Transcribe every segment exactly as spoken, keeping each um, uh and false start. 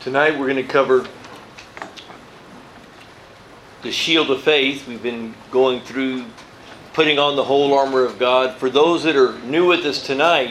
Tonight we're going to cover the shield of faith. We've been going through putting on the whole armor of God. For those that are new with us tonight,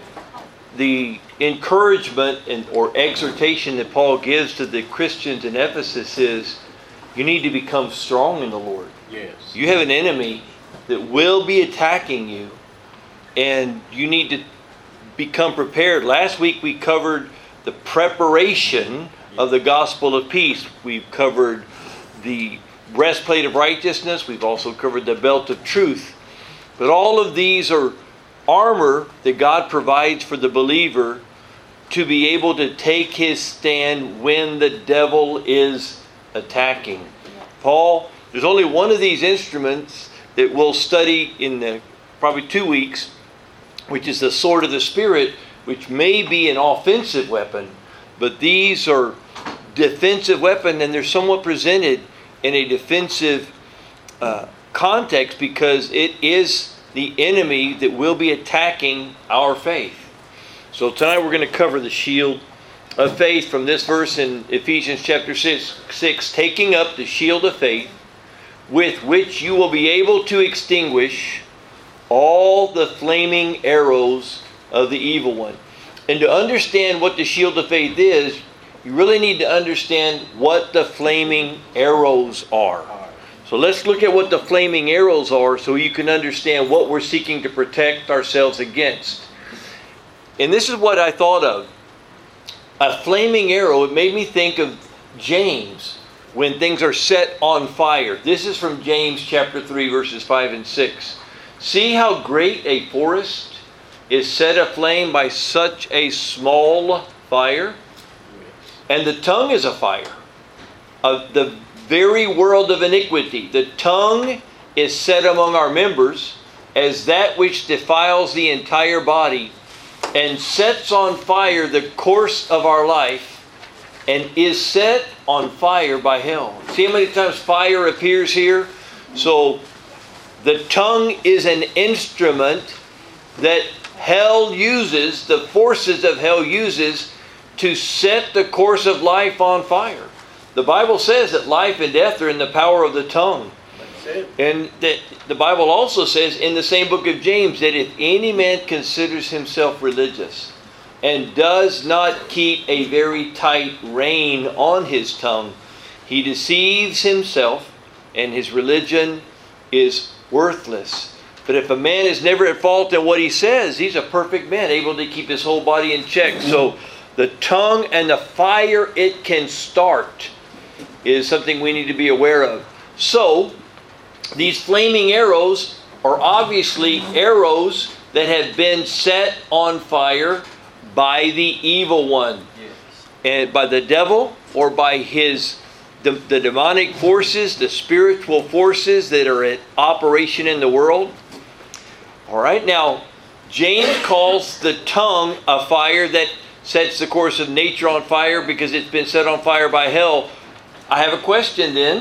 the encouragement and or exhortation that Paul gives to the Christians in Ephesus is you need to become strong in the Lord. Yes. You have an enemy that will be attacking you, and you need to become prepared. Last week we covered the preparation of the gospel of peace. We've covered the breastplate of righteousness. We've also covered the belt of truth. But all of these are armor that God provides for the believer to be able to take his stand when the devil is attacking. Paul, there's only one of these instruments that we'll study in the, probably two weeks, which is the sword of the Spirit, which may be an offensive weapon, but these are defensive weapon, and they're somewhat presented in a defensive uh, context because it is the enemy that will be attacking our faith. So tonight we're going to cover the shield of faith from this verse in Ephesians chapter six, six, taking up the shield of faith with which you will be able to extinguish all the flaming arrows of the evil one. And to understand what the shield of faith is, you really need to understand what the flaming arrows are. So let's look at what the flaming arrows are so you can understand what we're seeking to protect ourselves against. And this is what I thought of. A flaming arrow, it made me think of James when things are set on fire. This is from James chapter three, verses five and six. See how great a forest is set aflame by such a small fire? And the tongue is a fire of the very world of iniquity. The tongue is set among our members as that which defiles the entire body and sets on fire the course of our life and is set on fire by hell. See how many times fire appears here? So the tongue is an instrument that hell uses, the forces of hell uses to set the course of life on fire. The Bible says that life and death are in the power of the tongue. And that the Bible also says in the same book of James that if any man considers himself religious and does not keep a very tight rein on his tongue, he deceives himself and his religion is worthless. But if a man is never at fault in what he says, he's a perfect man, able to keep his whole body in check. So the tongue and the fire it can start is something we need to be aware of. So these flaming arrows are obviously arrows that have been set on fire by the evil one. And by the devil or by his the, the demonic forces, the spiritual forces that are in operation in the world. All right, now, James calls the tongue a fire that sets the course of nature on fire because it's been set on fire by hell. I have a question then.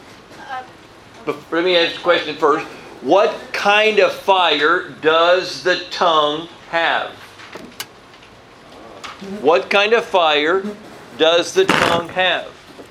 But let me ask the question first. What kind of fire does the tongue have? What kind of fire does the tongue have?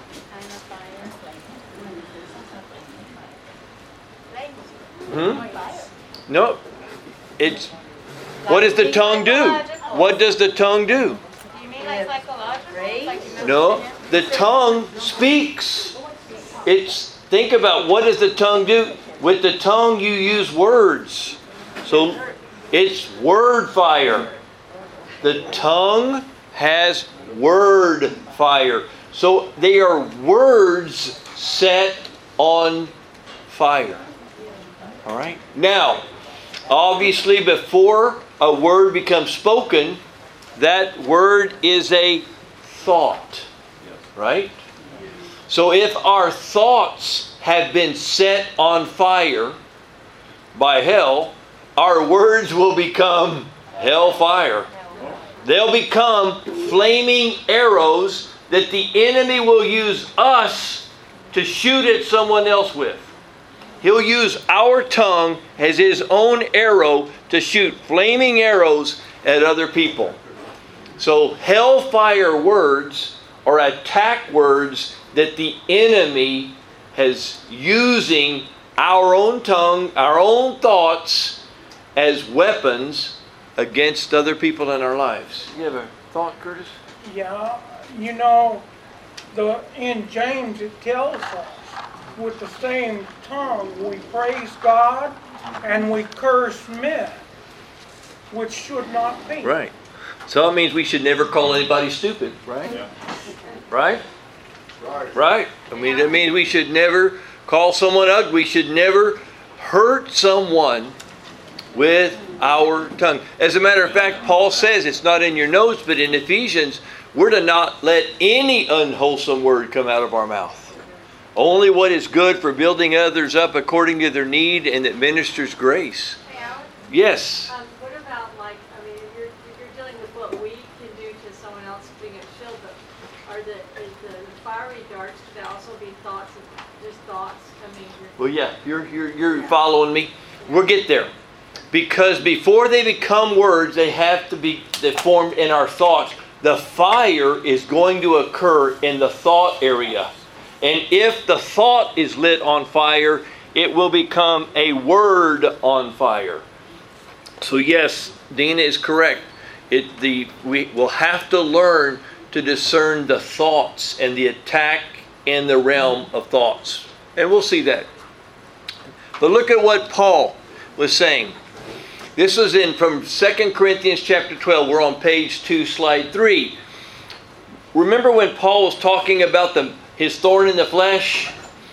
Hmm? No. It's, what does the tongue do? What does the tongue do? You mean like psychological? Like no, the tongue speaks. It's, think about what does the tongue do? With the tongue you use words. So it's word fire. The tongue has word fire. So they are words set on fire. All right? Now, obviously, before a word becomes spoken, that word is a thought. Right? So if our thoughts have been set on fire by hell, our words will become hellfire. They'll become flaming arrows that the enemy will use us to shoot at someone else with. He'll use our tongue as his own arrow to shoot flaming arrows at other people. So hellfire words are attack words that the enemy has using our own tongue, our own thoughts as weapons against other people in our lives. You have a thought, Curtis? Yeah, you know, the in James it tells us with the same tongue we praise God and we curse men, which should not be. Right. So it means we should never call anybody stupid, right? Yeah. Right? Right. Right? I mean, that means we should never call someone ugly. We should never hurt someone with our tongue. As a matter of fact, Paul says, it's not in your notes, but in Ephesians, we're to not let any unwholesome word come out of our mouth. Only what is good for building others up according to their need and that ministers grace. Hey, Alan, Yes. Um, what about, like, I mean, if you're, if you're dealing with what we can do to someone else being a shield, but are the, is the fiery darts, could they also be thoughts, of, just thoughts? I mean, you're, Well, yeah, you're, you're, you're following me. We'll get there. Because before they become words, they have to be they formed in our thoughts. The fire is going to occur in the thought area. And if the thought is lit on fire, it will become a word on fire. So yes, Dina is correct. It the we will have to learn to discern the thoughts and the attack in the realm of thoughts. And we'll see that. But look at what Paul was saying. This was in from Second Corinthians chapter twelve. We're on page two, slide three. Remember when Paul was talking about the his thorn in the flesh,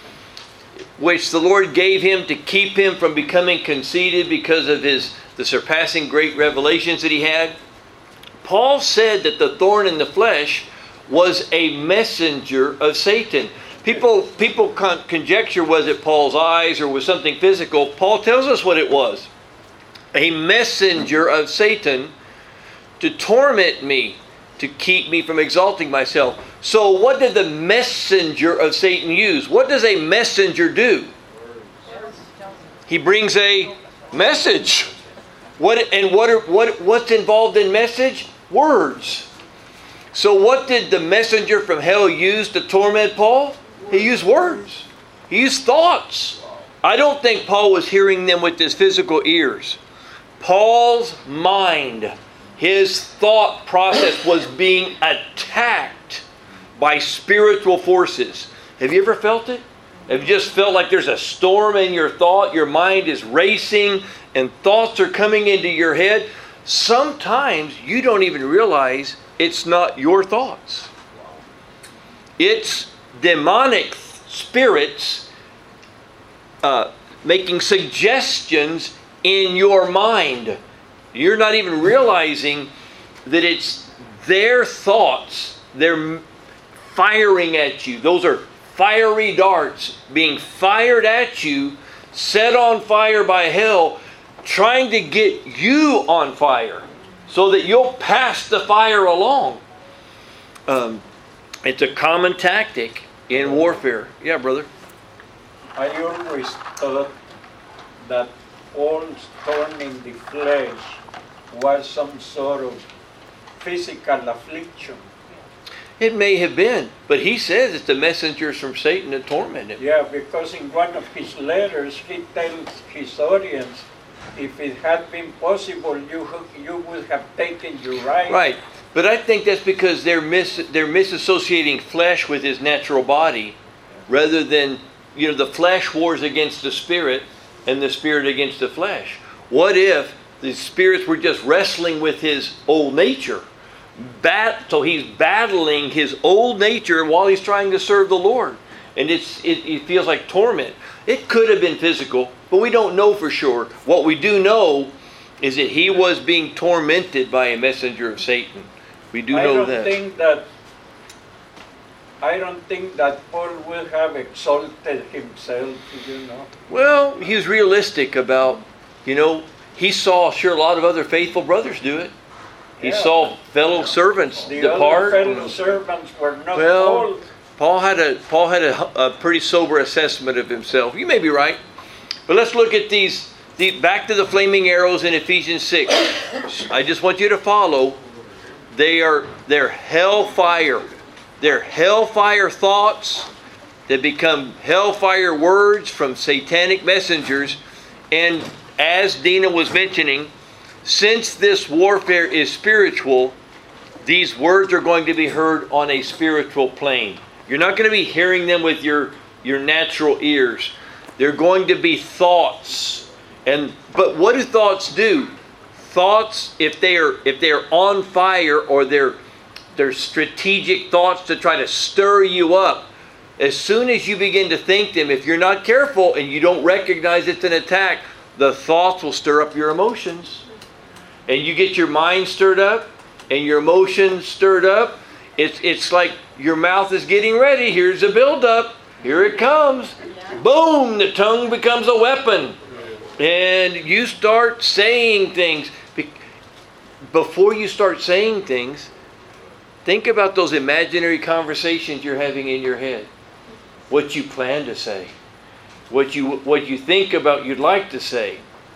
which the Lord gave him to keep him from becoming conceited because of his the surpassing great revelations that he had? Paul said that the thorn in the flesh was a messenger of Satan. People, people con- conjecture, was it Paul's eyes or was something physical? Paul tells us what it was. A messenger of Satan to torment me, to keep me from exalting myself. So what did the messenger of Satan use? What does a messenger do? He brings a message. What and what are what what's involved in message? Words. So what did the messenger from hell use to torment Paul? He used words. He used thoughts. I don't think Paul was hearing them with his physical ears. Paul's mind, his thought process was being attacked by spiritual forces. Have you ever felt it? Have you just felt like there's a storm in your thought? Your mind is racing and thoughts are coming into your head. Sometimes you don't even realize it's not your thoughts. It's demonic spirits uh, making suggestions in your mind. You're not even realizing that it's their thoughts. They're firing at you. Those are fiery darts being fired at you, set on fire by hell, trying to get you on fire so that you'll pass the fire along. Um, it's a common tactic in warfare. Yeah, brother. I always thought that Paul's thorn in the flesh was some sort of physical affliction. It may have been, but he says it's the messengers from Satan that torment him. Yeah, because in one of his letters he tells his audience, if it had been possible, you you would have taken your right. Right, but I think that's because they're mis they're misassociating flesh with his natural body, rather than, you know, the flesh wars against the spirit and the spirit against the flesh. What if the spirits were just wrestling with his old nature? Bat, so he's battling his old nature while he's trying to serve the Lord. And it's it, it feels like torment. It could have been physical, but we don't know for sure. What we do know is that he was being tormented by a messenger of Satan. We do I know don't that. think that I don't think that Paul will have exalted himself, you know. Well, he was realistic about, you know, he saw sure a lot of other faithful brothers do it. He Yeah. saw fellow servants The depart. other fellow servants were not Well, Paul. Paul had a Paul had a, a pretty sober assessment of himself. You may be right, but let's look at these. The, back to the flaming arrows in Ephesians six. I just want you to follow. They are they're hellfire. they're hellfire thoughts that become hellfire words from satanic messengers. And as Dina was mentioning, since this warfare is spiritual, these words are going to be heard on a spiritual plane. You're not going to be hearing them with your, your natural ears. They're going to be thoughts. And but what do thoughts do? Thoughts, if they are if they are on fire, or they're they're strategic thoughts to try to stir you up, as soon as you begin to think them, if you're not careful and you don't recognize it's an attack, the thoughts will stir up your emotions. And you get your mind stirred up and your emotions stirred up. It's it's like your mouth is getting ready. Here's a buildup. Here it comes. Boom! The tongue becomes a weapon. And you start saying things. Before you start saying things, think about those imaginary conversations you're having in your head. What you plan to say. What you what you think about you'd like to say.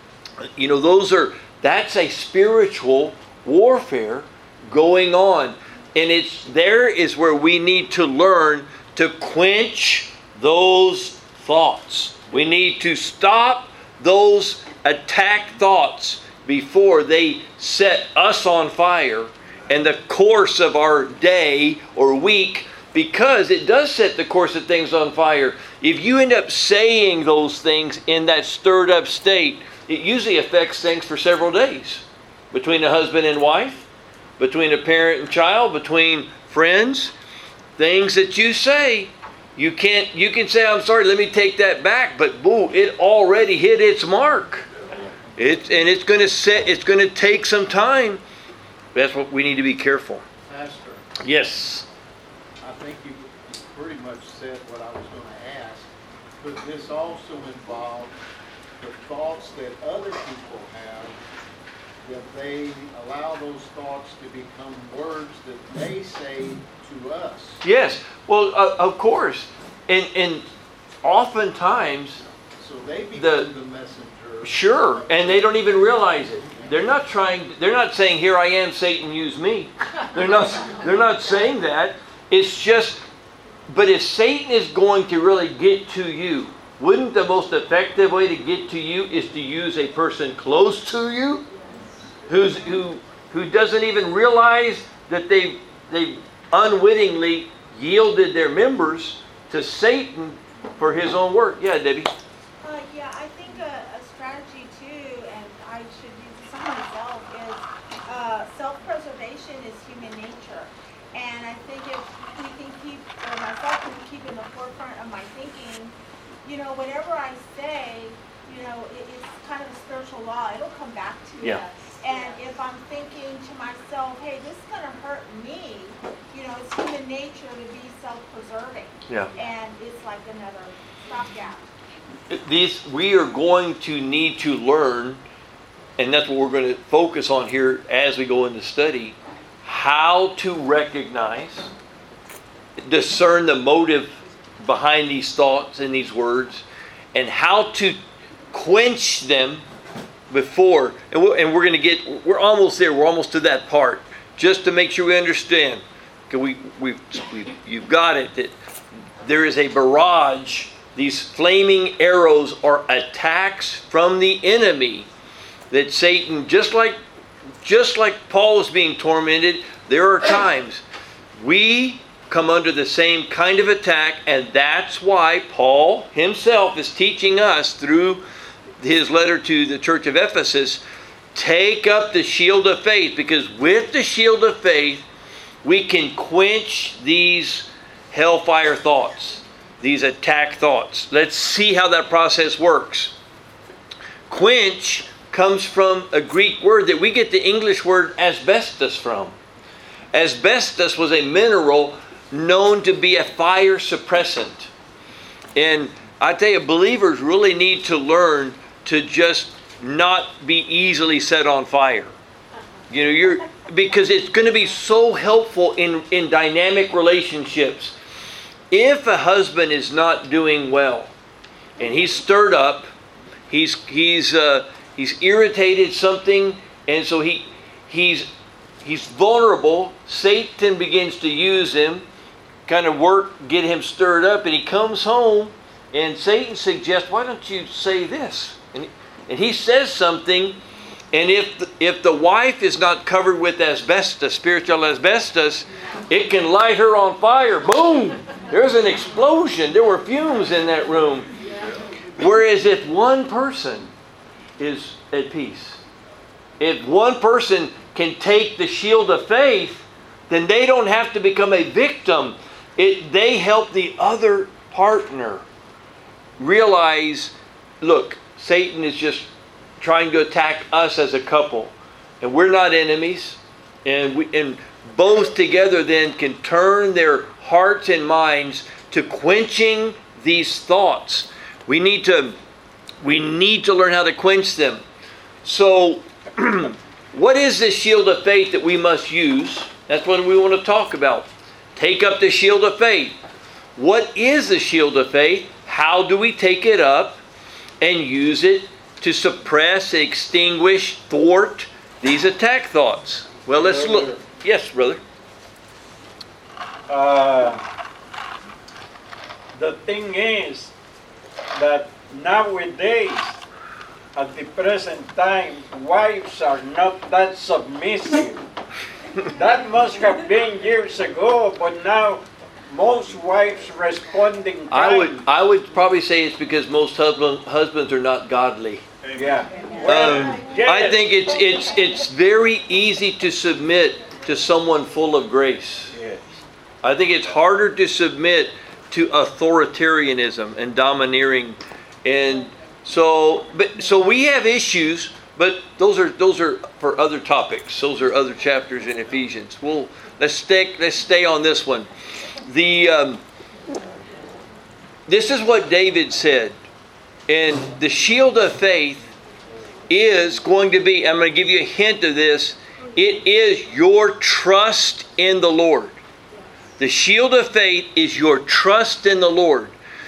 You know, those are that's a spiritual warfare going on. And it's there is where we need to learn to quench those thoughts. We need to stop those attack thoughts before they set us on fire and the course of our day or week, because it does set the course of things on fire. If you end up saying those things in that stirred up state, it usually affects things for several days. Between a husband and wife, between a parent and child, between friends. Things that you say, you can't you can say, I'm sorry, let me take that back, but boo, it already hit its mark. It's and it's gonna set it's gonna take some time. That's what we need to be careful. Pastor. Yes. I think you pretty much said what I was going to ask. But this also involves the thoughts that other people have, that they allow those thoughts to become words that they say to us. Yes. Well, uh, of course. And and oftentimes, So they become the, the messenger. Sure, and they don't even realize it. They're not trying. They're not saying, "Here I am, Satan, use me." They're not. They're not saying that. It's just. But if Satan is going to really get to you, wouldn't the most effective way to get to you is to use a person close to you, who's who who doesn't even realize that they they unwittingly yielded their members to Satan for his own work. Yeah, Debbie. Uh, yeah, I think a, a strategy too, and I should use this on myself, is uh, self-preservation is human nature. And I think if we can keep, or myself can keep in the forefront of my thinking, you know, whatever I say, you know, it, it's kind of a spiritual law. It'll come back to Yeah. us. And if I'm thinking to myself, hey, this is going to hurt me, you know, it's human nature to be self-preserving. Yeah. And it's like another stopgap. These we are going to need to learn, and that's what we're going to focus on here as we go into study, how to recognize, discern the motive behind these thoughts and these words, and how to quench them before. And we're, and we're going to get, we're almost there, we're almost to that part, just to make sure we understand. Okay, we, we, we, you've got it, that there is a barrage. These flaming arrows are attacks from the enemy that Satan, just like just like Paul was being tormented, there are times we come under the same kind of attack, and that's why Paul himself is teaching us through his letter to the church of Ephesus, take up the shield of faith, because with the shield of faith we can quench these hellfire thoughts. These attack thoughts. Let's see how that process works. Quench comes from a Greek word that we get the English word asbestos from. Asbestos was a mineral known to be a fire suppressant. And I tell you, believers really need to learn to just not be easily set on fire. You know, you're because it's going to be so helpful in, in dynamic relationships. If a husband is not doing well, and he's stirred up, he's he's uh, he's irritated something, and so he he's he's vulnerable. Satan begins to use him, kind of work, get him stirred up, and he comes home, and Satan suggests, why don't you say this? And, and he says something, and if the, if the wife is not covered with asbestos, spiritual asbestos, it can light her on fire. Boom! There's an explosion. There were fumes in that room. Whereas if one person is at peace, if one person can take the shield of faith, then they don't have to become a victim. It, they help the other partner realize, look, Satan is just trying to attack us as a couple, and we're not enemies, and we and both together then can turn their hearts and minds to quenching these thoughts. We need to we need to learn how to quench them. So what is this shield of faith that we must use? That's what we want to talk about. Take up the shield of faith. What is the shield of faith? How do we take it up and use it to suppress, extinguish, thwart these attack thoughts? Well, let's look. Yes, brother. Uh, the thing is that nowadays, at the present time, wives are not that submissive. That must have been years ago, but now most wives responding. I would I would probably say it's because most husband, husbands are not godly. Yeah. Well, Um, yes. I think it's it's it's very easy to submit to someone full of grace. Yes. I think it's harder to submit to authoritarianism and domineering, and so but so we have issues, but those are those are for other topics. Those are other chapters in Ephesians. We'll let's stay let's stay on this one. The um, this is what David said, and the shield of faith is going to be. I'm going to give you a hint of this. It is your trust in the Lord. The shield of faith is your trust in the Lord.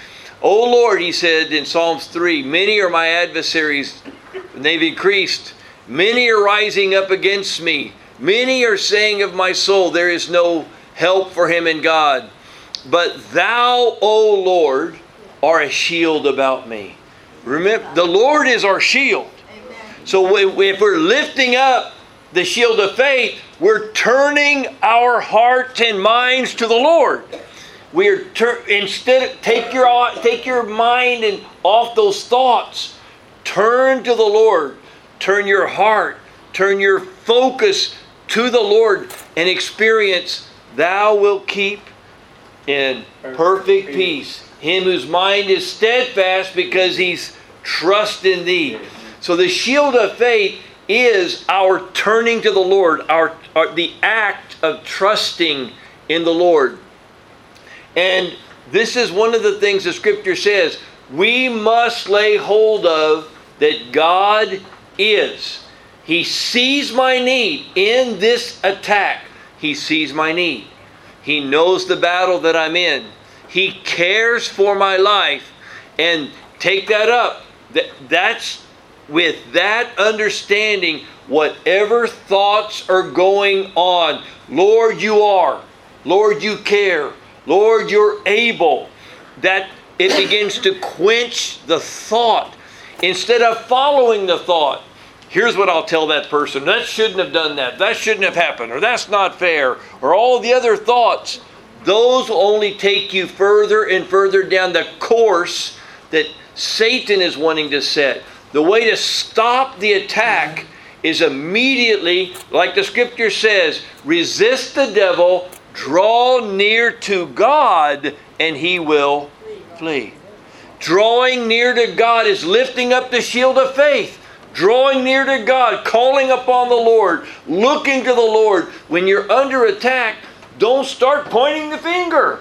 O Lord, he said in Psalms three, many are my adversaries, and they've increased. Many are rising up against me. Many are saying of my soul, there is no help for him in God. But thou, O Lord, are a shield about me. Remember, the Lord is our shield. So if we're lifting up the shield of faith, we're turning our hearts and minds to the Lord. We're tur- instead of take your take your mind and off those thoughts. Turn to the Lord. Turn your heart. Turn your focus to the Lord and experience. Thou wilt keep in perfect peace him whose mind is steadfast because he's trust in thee. So the shield of faith is our turning to the Lord, our, our the act of trusting in the Lord. And this is one of the things the Scripture says we must lay hold of, that God is. He sees my need in this attack. He sees my need. He knows the battle that I'm in. He cares for my life. And take that up. That, that's with that understanding, whatever thoughts are going on, Lord, you are. Lord, you care. Lord, you're able. That it begins to quench the thought. Instead of following the thought, here's what I'll tell that person. That shouldn't have done that. That shouldn't have happened. Or that's not fair. Or all the other thoughts. Those will only take you further and further down the course that Satan is wanting to set. The way to stop the attack is immediately, like the Scripture says, resist the devil, draw near to God, and he will flee. Drawing near to God is lifting up the shield of faith. Drawing near to God, calling upon the Lord, looking to the Lord. When you're under attack, don't start pointing the finger.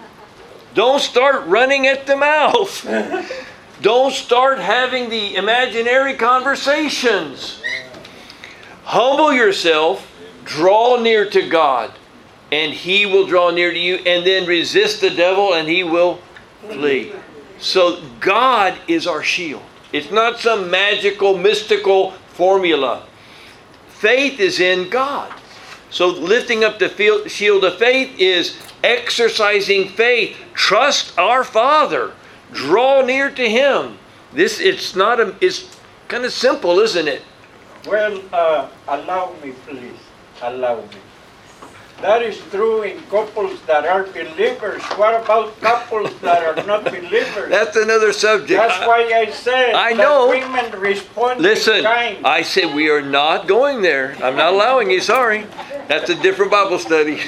Don't start running at the mouth. Don't start having the imaginary conversations. Humble yourself, draw near to God, and He will draw near to you, and then resist the devil, and he will flee. So God is our shield. It's not some magical, mystical formula. Faith is in God. So lifting up the field, shield of faith is exercising faith. Trust our Father. Draw near to Him. This it's not a it's kind of simple, isn't it? Well, uh, allow me, please. Allow me. That is true in couples that are believers. What about couples that are not believers? That's another subject. That's why I said I that know. women respond Listen, in kind. I said we are not going there. I'm not allowing you. Sorry. That's a different Bible study.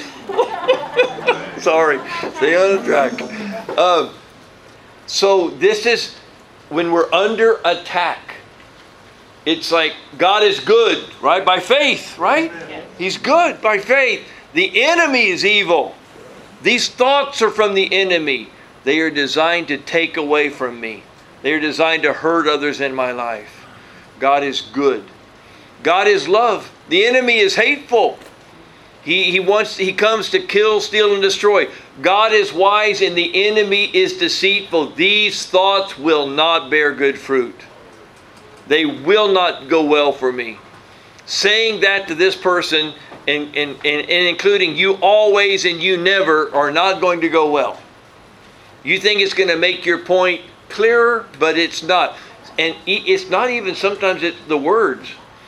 Sorry. Stay on the track. Uh, so this is when we're under attack. It's like God is good, right? By faith, right? He's good by faith. The enemy is evil. These thoughts are from the enemy. They are designed to take away from me. They are designed to hurt others in my life. God is good. God is love. The enemy is hateful. He, he wants, he comes to kill, steal, and destroy. God is wise and the enemy is deceitful. These thoughts will not bear good fruit. They will not go well for me. Saying that to this person and, and, and, and including you always and you never are not going to go well. You think it's going to make your point clearer, but it's not. And it's not even sometimes it's the words.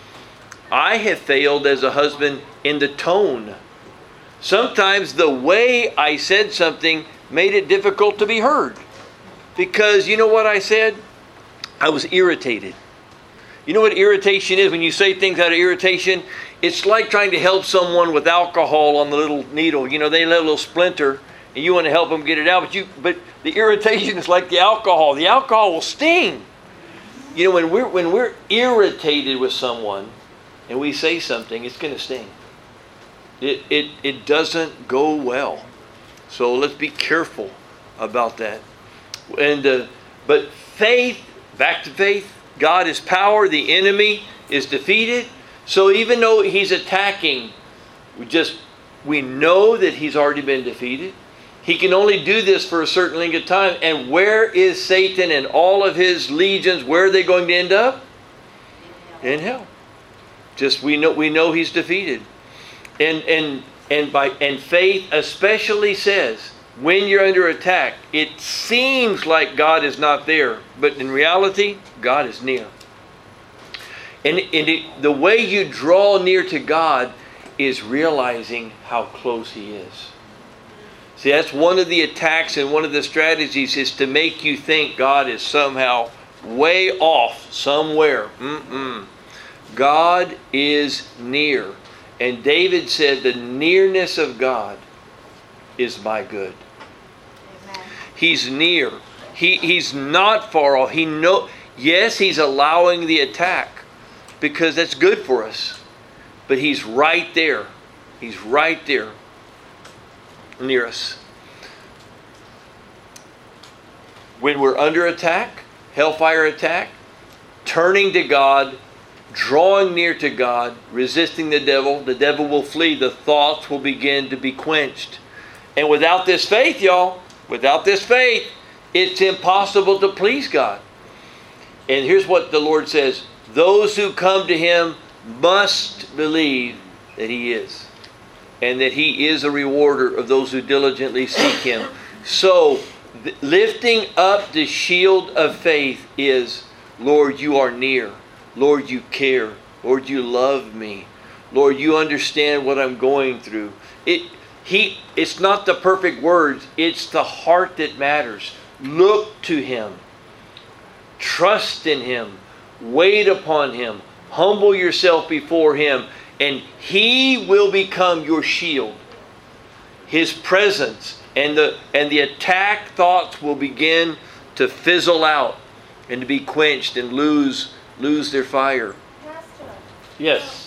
I have failed as a husband in the tone. Sometimes the way I said something made it difficult to be heard. Because you know what I said? I was irritated. You know what irritation is? When you say things out of irritation, it's like trying to help someone with alcohol on the little needle. You know, they let a little splinter and you want to help them get it out, but you but the irritation is like the alcohol. The alcohol will sting. You know, when we're when we're irritated with someone and we say something, it's going to sting. It it it doesn't go well. So let's be careful about that. And uh, but faith, back to faith. God is power, the enemy is defeated. So even though he's attacking, we just we know that he's already been defeated. He can only do this for a certain length of time. And where is Satan and all of his legions? Where are they going to end up? In hell. Just we know we know he's defeated. And and and by and faith especially says, when you're under attack, it seems like God is not there, but in reality, God is near. And, and it, the way you draw near to God is realizing how close He is. See, that's one of the attacks and one of the strategies is to make you think God is somehow way off somewhere. Mm-mm. God is near. And David said, the nearness of God is my good. He's near. He, he's not far off. He know. Yes, He's allowing the attack because that's good for us. But He's right there. He's right there near us. When we're under attack, hellfire attack, turning to God, drawing near to God, resisting the devil, the devil will flee. The thoughts will begin to be quenched. And without this faith, y'all, Without this faith, it's impossible to please God. And here's what the Lord says. Those who come to Him must believe that He is. And that He is a rewarder of those who diligently seek Him. So, th- lifting up the shield of faith is, Lord, You are near. Lord, You care. Lord, You love me. Lord, You understand what I'm going through. It He, it's not the perfect words. It's the heart that matters. Look to Him. Trust in Him. Wait upon Him. Humble yourself before Him. And He will become your shield. His presence and the, and the attack thoughts will begin to fizzle out and to be quenched and lose, lose their fire. Pastor. Yes.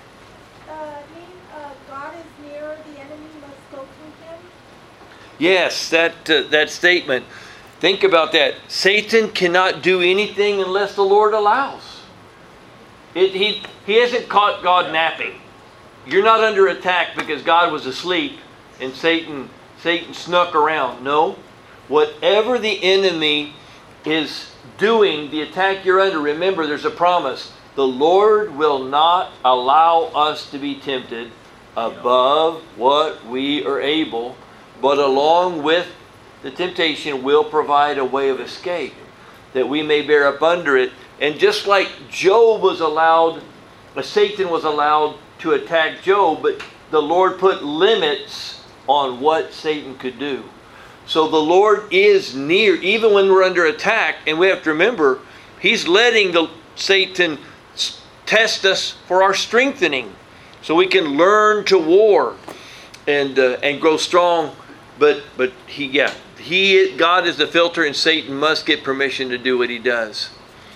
Yes, that uh, that statement. Think about that. Satan cannot do anything unless the Lord allows. It, he, he hasn't caught God napping. You're not under attack because God was asleep and Satan, Satan snuck around. No. Whatever the enemy is doing, the attack you're under, remember there's a promise. The Lord will not allow us to be tempted above what we are able, but along with the temptation will provide a way of escape, that we may bear up under it. And just like Job was allowed, Satan was allowed to attack Job, but the Lord put limits on what Satan could do. So the Lord is near, even when we're under attack, and we have to remember, He's letting the Satan test us for our strengthening, so we can learn to war and uh, and grow strong. But but he yeah he God is the filter, and Satan must get permission to do what he does.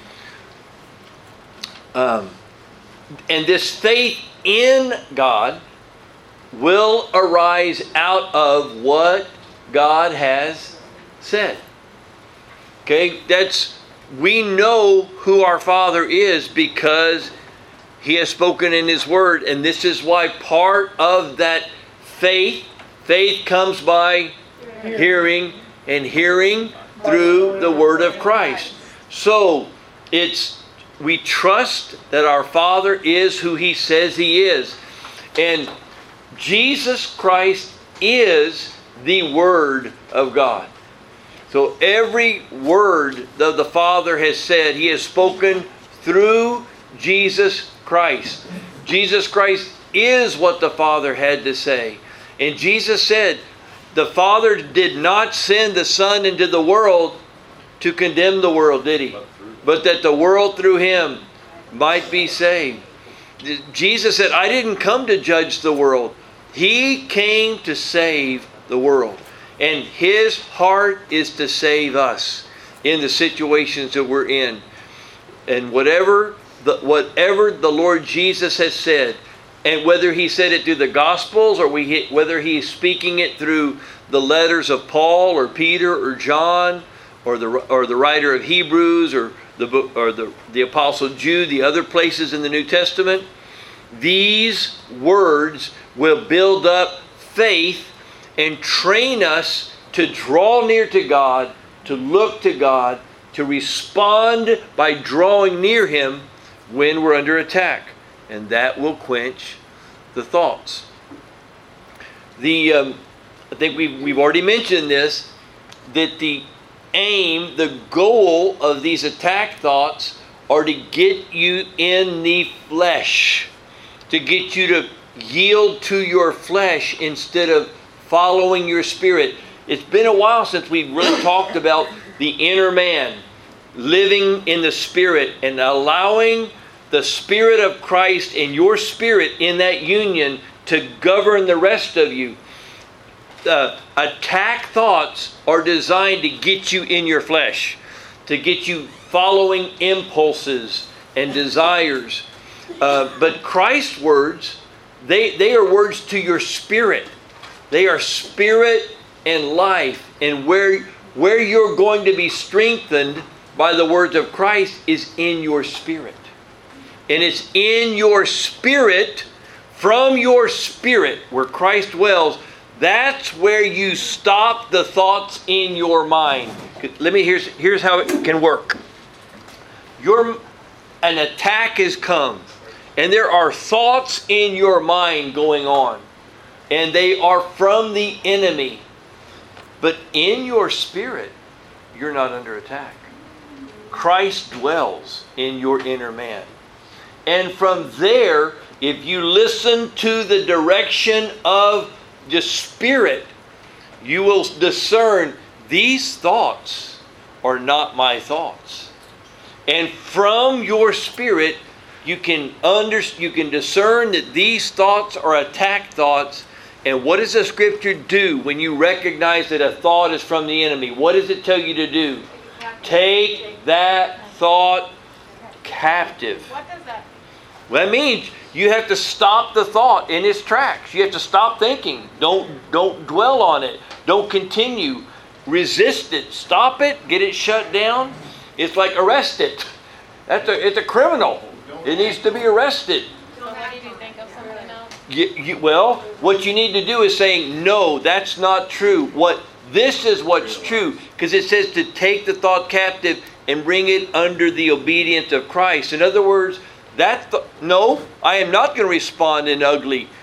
Um, and this faith in God will arise out of what God has said. Okay, that's we know who our Father is because He has spoken in His Word, and this is why part of that faith, faith comes by hearing, hearing and hearing through the Word of Christ. So it's we trust that our Father is who He says He is, and Jesus Christ is the Word of God. So every word that the Father has said, He has spoken through Jesus Christ. Jesus Christ is what the Father had to say. And Jesus said, the Father did not send the Son into the world to condemn the world, did He? But that the world through Him might be saved. Jesus said, I didn't come to judge the world. He came to save the world. And His heart is to save us in the situations that we're in. And whatever the, whatever the Lord Jesus has said, and whether He said it through the Gospels or we, whether He's speaking it through the letters of Paul or Peter or John or the or the writer of Hebrews or the book or the, the Apostle Jude, the other places in the New Testament, these words will build up faith and train us to draw near to God, to look to God, to respond by drawing near Him when we're under attack. And that will quench the thoughts. The um, I think we've, we've already mentioned this, that the aim, the goal of these attack thoughts are to get you in the flesh, to get you to yield to your flesh instead of following your spirit. It's been a while since we've really talked about the inner man, living in the Spirit and allowing the Spirit of Christ and your spirit in that union to govern the rest of you. Uh, attack thoughts are designed to get you in your flesh, to get you following impulses and desires. Uh, but Christ's words, they, they are words to your spirit. They are spirit and life. And where, where you're going to be strengthened by the words of Christ is in your spirit. And it's in your spirit, from your spirit, where Christ dwells. That's where you stop the thoughts in your mind. Let me, here's, here's how it can work. Your, an attack has come. And there are thoughts in your mind going on. And they are from the enemy. But in your spirit, you're not under attack. Christ dwells in your inner man. And from there, if you listen to the direction of the Spirit, you will discern these thoughts are not my thoughts. And from your spirit, you can under, you can discern that these thoughts are attack thoughts. And what does the Scripture do when you recognize that a thought is from the enemy? What does it tell you to do? Take that thought captive. What does that mean? Well, that means you have to stop the thought in its tracks. You have to stop thinking. Don't, don't dwell on it. Don't continue. Resist it. Stop it. Get it shut down. It's like arrest it. That's a, it's a criminal. It needs to be arrested. So how did you think of something else? You, you, well, what you need to do is saying, no, that's not true. What this is what's true. Because it says to take the thought captive and bring it under the obedience of Christ. In other words, that th- no, I am not going to respond in ugly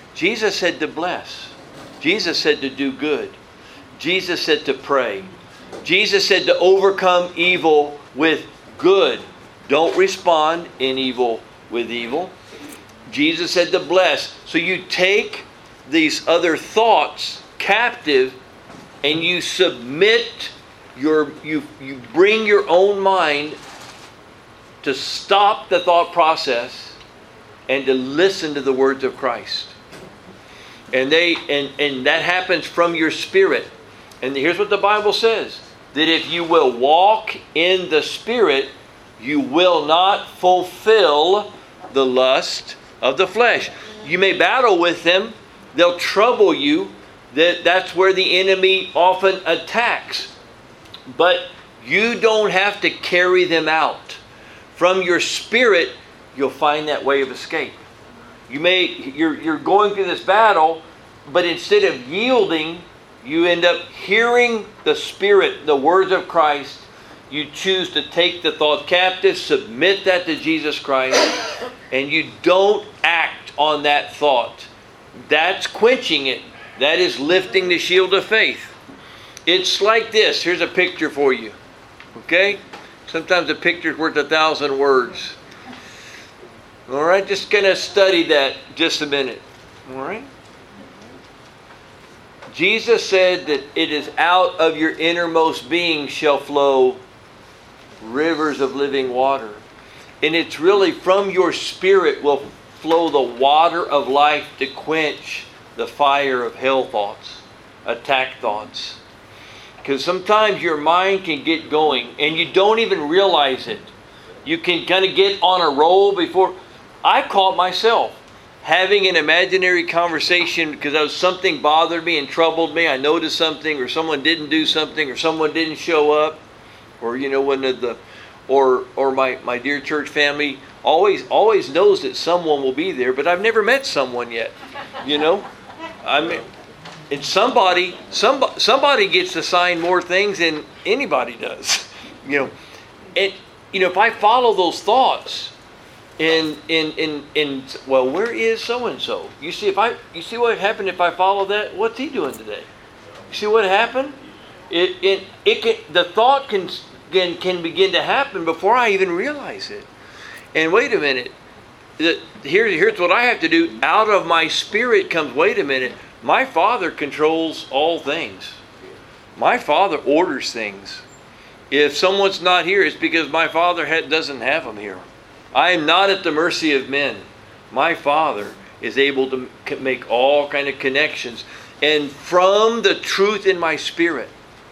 Jesus said to bless. Jesus said to do good. Jesus said to pray. Jesus said to overcome evil with good. Don't respond in evil with evil. Jesus said to bless. So you take these other thoughts captive and you submit your, you, you bring your own mind to stop the thought process and to listen to the words of Christ. And they and, and that happens from your spirit. And here's what the Bible says. That if you will walk in the Spirit, you will not fulfill the lust of the flesh. You may battle with them. They'll trouble you. That, that's where the enemy often attacks. But you don't have to carry them out. From your spirit, you'll find that way of escape. You may, you're, you're going through this battle, but instead of yielding, you end up hearing the Spirit, the words of Christ. You choose to take the thought captive, submit that to Jesus Christ, and you don't act on that thought. That's quenching it. That is lifting the shield of faith. It's like this. Here's a picture for you. Okay? Sometimes a picture's worth a thousand words. All right? Just going to study that just a minute. All right? Jesus said that it is out of your innermost being shall flow rivers of living water. And it's really from your spirit will flow the water of life to quench the fire of hell thoughts, attack thoughts. Because sometimes your mind can get going and you don't even realize it. You can kind of get on a roll before. I caught myself having an imaginary conversation because I was, something bothered me and troubled me. I noticed something, or someone didn't do something, or someone didn't show up, or you know when the, the or or my, my dear church family always always knows that someone will be there, but I've never met someone yet. You know, I mean, and somebody somebody somebody gets assigned more things than anybody does. You know, and you know if I follow those thoughts. In in in in well, where is so and so? You see if I you see what happened if I follow that? What's he doing today? You see what happened? It it it can, the thought can can can begin to happen before I even realize it. And wait a minute, the, here here's what I have to do. Out of my spirit comes. Wait a minute, my Father controls all things. My Father orders things. If someone's not here, it's because my Father had, doesn't have them here. I am not at the mercy of men. My Father is able to make all kind of connections. And from the truth in my spirit,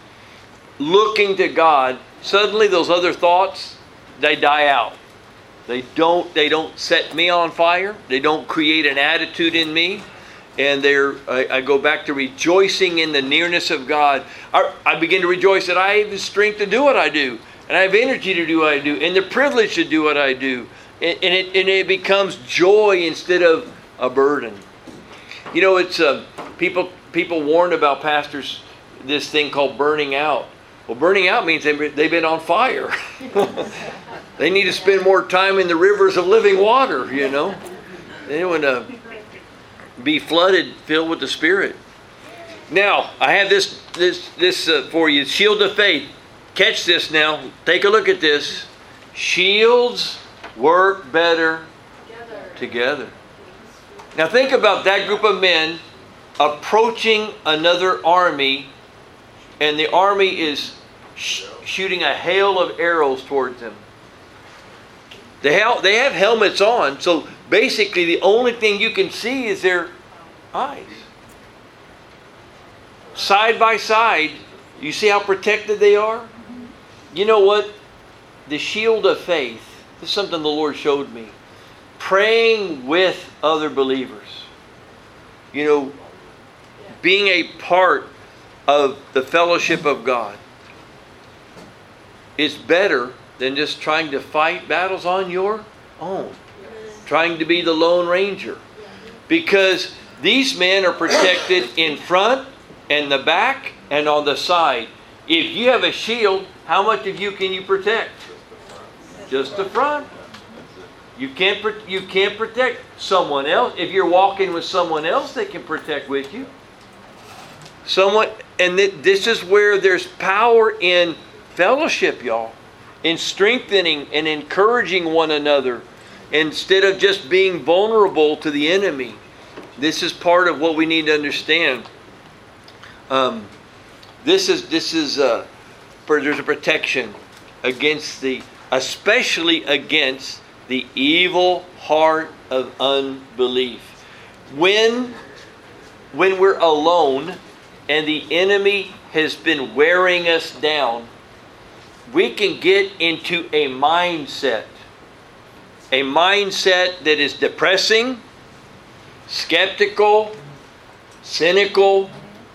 looking to God, suddenly those other thoughts, they die out. They don't, they don't set me on fire. They don't create an attitude in me. And they're, I, I go back to rejoicing in the nearness of God. I, I begin to rejoice that I have the strength to do what I do. And I have energy to do what I do, and the privilege to do what I do. And, and, it, and it becomes joy instead of a burden. You know, it's uh, people people warned about pastors this thing called burning out. Well, burning out means they've been on fire. They need to spend more time in the rivers of living water, you know. They want to be flooded, filled with the Spirit. Now, I have this, this, this uh, for you. Shield of faith. Catch this now. Take a look at this. Shields work better together. together. Now think about that group of men approaching another army, and the army is sh- shooting a hail of arrows towards them. They have, they have helmets on, so basically the only thing you can see is their eyes. Side by side, you see how protected they are? You know what? The shield of faith, this is something the Lord showed me. Praying with other believers. You know, being a part of the fellowship of God is better than just trying to fight battles on your own. Trying to be the Lone Ranger. Because these men are protected in front and the back and on the side. If you have a shield, how much of you can you protect? Just the front. You can't, pr- you can't protect someone else. If you're walking with someone else, they can protect with you. Someone, and th- this is where there's power in fellowship, y'all. In strengthening and encouraging one another instead of just being vulnerable to the enemy. This is part of what we need to understand. Um, this is this is uh, there's a protection against the, especially against the evil heart of unbelief. When when we're alone and the enemy has been wearing us down, we can get into a mindset. A mindset that is depressing, skeptical, cynical,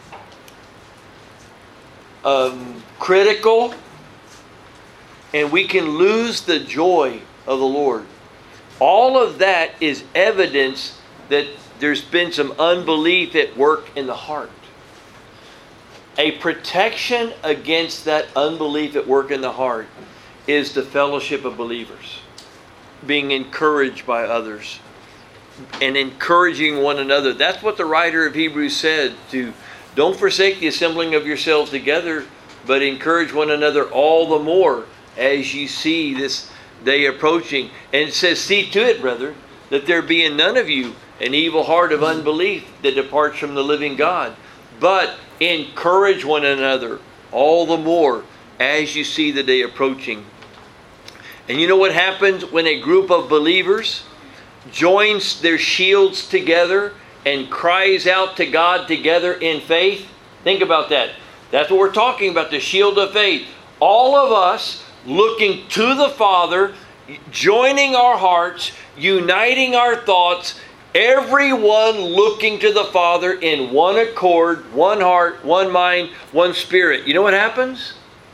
um, critical, and we can lose the joy of the Lord. All of that is evidence that there's been some unbelief at work in the heart. A protection against that unbelief at work in the heart is the fellowship of believers. Being encouraged by others and encouraging one another. That's what the writer of Hebrews said, to don't forsake the assembling of yourselves together, but encourage one another all the more as you see this day approaching. And it says, see to it, brother, that there be in none of you an evil heart of unbelief that departs from the living God, but encourage one another all the more as you see the day approaching. And you know what happens when a group of believers joins their shields together and cries out to God together in faith? Think about that. That's what we're talking about, the shield of faith. All of us looking to the Father, joining our hearts, uniting our thoughts, everyone looking to the Father in one accord, one heart, one mind, one spirit. You know what happens?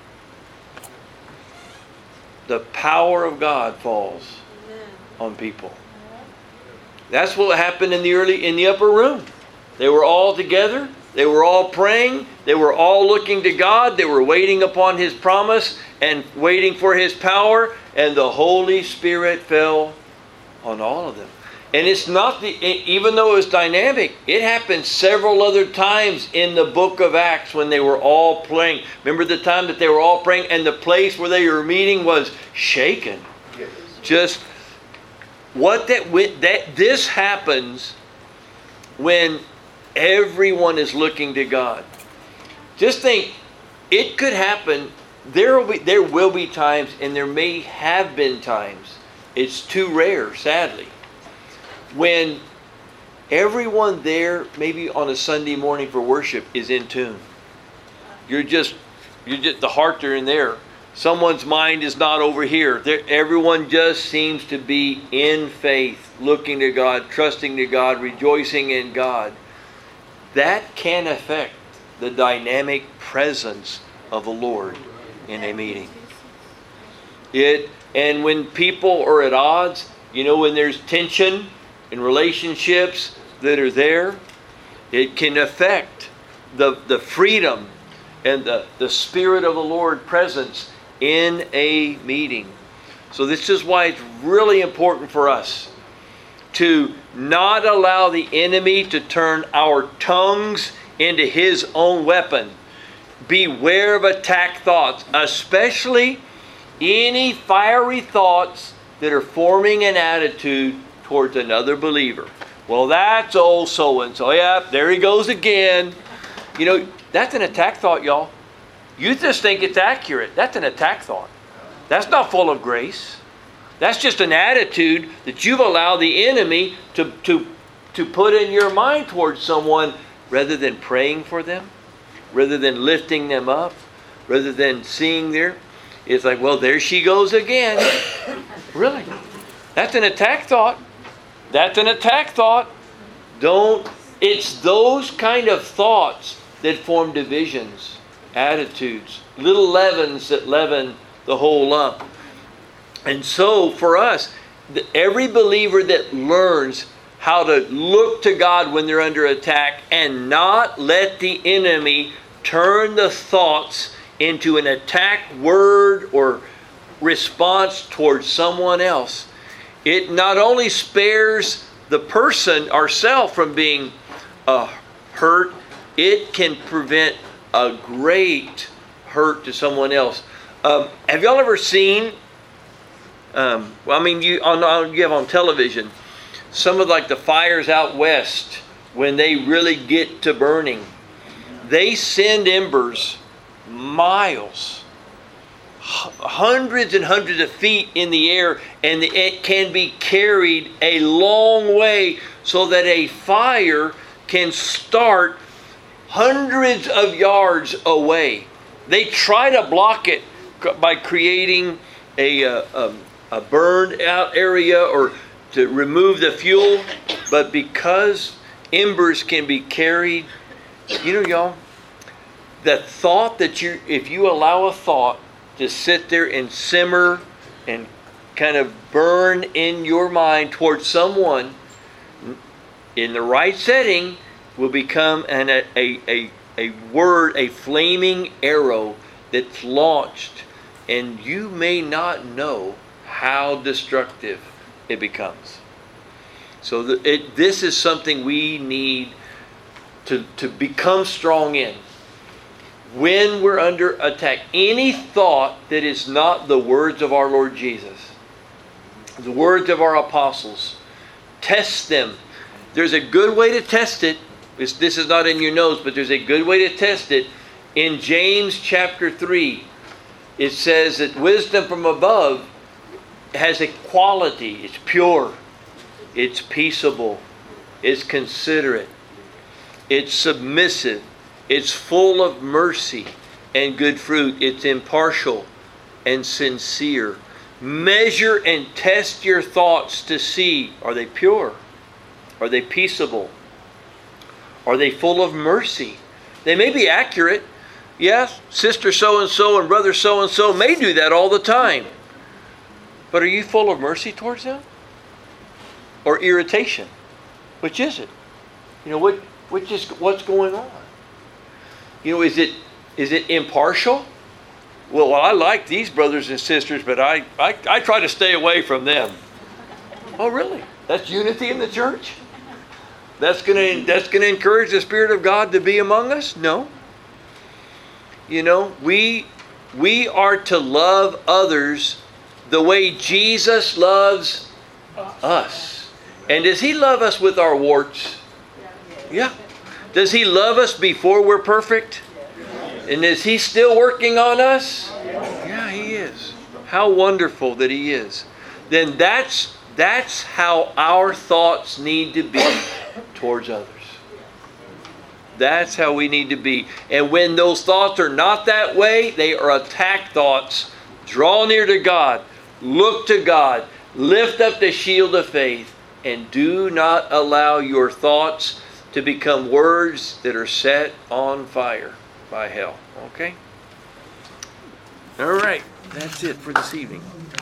The power of God falls on people. That's what happened in the early in the upper room. They were all together. They were all praying. They were all looking to God. They were waiting upon His promise and waiting for His power. And the Holy Spirit fell on all of them. And it's not the, even though it was dynamic, it happened several other times in the book of Acts when they were all praying. Remember the time that they were all praying and the place where they were meeting was shaken. Yes. Just what that, that this happens when everyone is looking to God. Just think, it could happen. There will be, there will be times, and there may have been times. It's too rare, sadly, when everyone there, maybe on a Sunday morning for worship, is in tune. You're just, you're just the heart are in there. Someone's mind is not over here. They're, everyone just seems to be in faith, looking to God, trusting to God, rejoicing in God. That can affect the dynamic presence of the Lord in a meeting. It and when people are at odds, you know, when there's tension in relationships that are there, it can affect the, the freedom and the, the Spirit of the Lord presence in a meeting. So this is why it's really important for us to not allow the enemy to turn our tongues into his own weapon. Beware of attack thoughts, especially any fiery thoughts that are forming an attitude towards another believer. Well, that's old so-and-so. Yeah, there he goes again. You know, that's an attack thought, y'all. You just think it's accurate. That's an attack thought. That's not full of grace. That's just an attitude that you've allowed the enemy to, to, to put in your mind towards someone rather than praying for them, rather than lifting them up, rather than seeing their... It's like, well, there she goes again. Really? That's an attack thought. That's an attack thought. Don't... It's those kind of thoughts that form divisions, attitudes, little leavens that leaven the whole lump. And so for us, every believer that learns how to look to God when they're under attack and not let the enemy turn the thoughts into an attack word or response towards someone else, It not only spares the person, ourselves, from being uh, hurt, it can prevent a great hurt to someone else. Um, have y'all ever seen, um, well, I mean, you, on, on, you have on television, some of like the fires out west, when they really get to burning, they send embers miles, hundreds and hundreds of feet in the air, and it can be carried a long way so that a fire can start hundreds of yards away. They try to block it by creating a, a, a burned out area or to remove the fuel, but because embers can be carried, you know, y'all, the thought that you, if you allow a thought to sit there and simmer and kind of burn in your mind towards someone in the right setting, will become an, a, a, a word, a flaming arrow that's launched, and you may not know how destructive it becomes. So the, it, this is something we need to, to become strong in. When we're under attack, any thought that is not the words of our Lord Jesus, the words of our apostles, test them. There's a good way to test it. This, this is not in your notes, but there's a good way to test it. In James chapter three, it says that wisdom from above has a quality. It's pure. It's peaceable. It's considerate. It's submissive. It's full of mercy and good fruit. It's impartial and sincere. Measure and test your thoughts to see, are they pure? Are they peaceable? Are they full of mercy? They may be accurate. Yes, sister so-and-so and brother so-and-so may do that all the time. But are you full of mercy towards them? Or irritation? Which is it? You know, what which is what's going on? You know, is it is it impartial? Well, well, I like these brothers and sisters, but I, I, I try to stay away from them. Oh, really? That's unity in the church? That's gonna that's gonna encourage the Spirit of God to be among us? No. You know, we we are to love others the way Jesus loves us. And does He love us with our warts? Yeah. Does He love us before we're perfect? And is He still working on us? Yeah, He is. How wonderful that He is. Then that's that's how our thoughts need to be towards others. That's how we need to be. And when those thoughts are not that way, they are attack thoughts. Draw near to God. Look to God. Lift up the shield of faith. And do not allow your thoughts to become words that are set on fire by hell. Okay? All right. That's it for this evening.